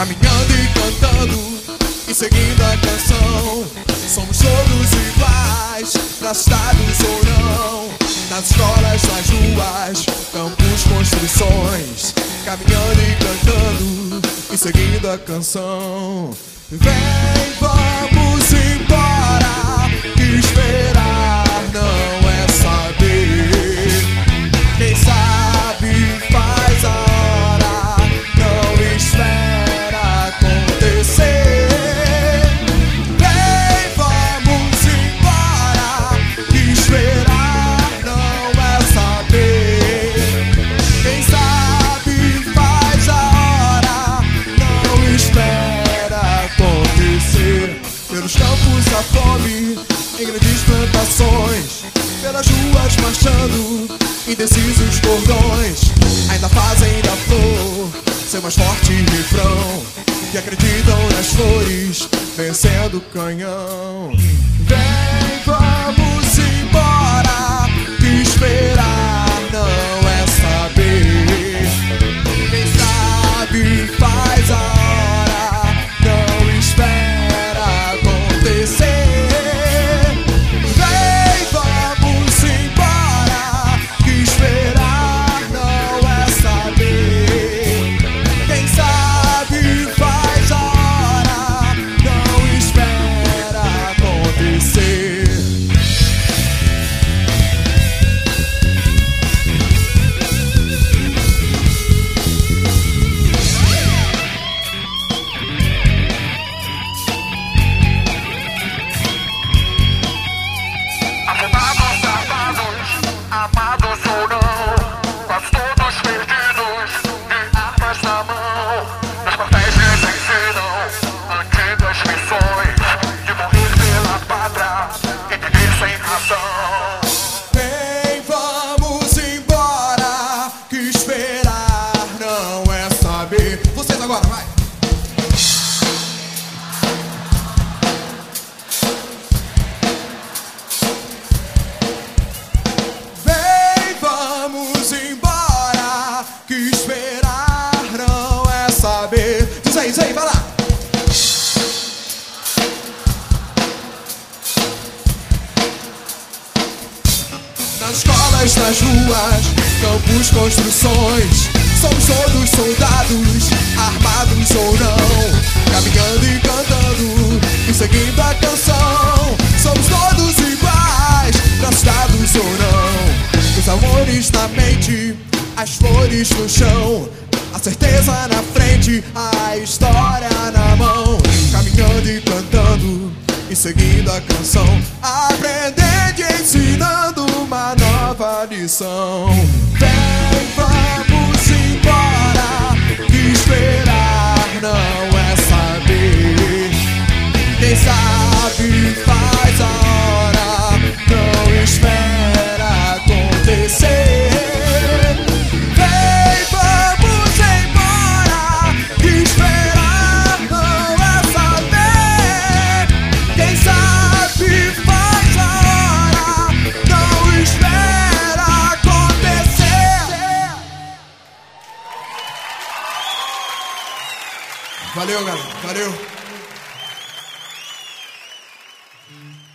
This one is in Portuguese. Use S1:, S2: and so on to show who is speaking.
S1: caminhando e cantando e seguindo a canção. Somos todos iguais, traçados ou não, nas escolas, nas ruas, campos, construções, caminhando e cantando e seguindo a canção. Vem, vamos embora, que esperar não é saber. Quem sabe faz a hora, não espera acontecer. Vem, vamos embora, que esperar não é saber. Quem sabe faz a hora, não espera acontecer. Pelos campos da fome, em grandes plantações, pelas ruas marchando, indecisos cordões, ainda fazem da flor seu mais forte refrão, que acreditam nas flores, vencendo o canhão. Vem, vamos embora, que esperar não é saber. Quem sabe faz a hora, não espera acontecer.
S2: Amados ou não, quase todos perdidos, de armas na mão. Nos quartéis nos ensinam antigas lições de morrer pela pátria e viver sem razão.
S1: Vem, vamos embora, que esperar não é saber. Vocês agora, vai! Vamos embora, que esperar não é saber. Diz aí, vai lá. Nas escolas, nas ruas, campos, construções, somos todos soldados, armados ou não, caminhando e cantando e seguindo a canção. Somos todos iguais, traçados ou não, os amores na mente, as flores no chão, a certeza na frente, a história na mão, caminhando e cantando e seguindo a canção, aprendendo e ensinando uma nova lição. Vem, vamos embora, que esperar não é saber. Quem sabe faz a hora, não espera acontecer. Vem, vamos embora, que esperar não é saber. Quem sabe faz a hora, não espera acontecer. Valeu, galera, valeu.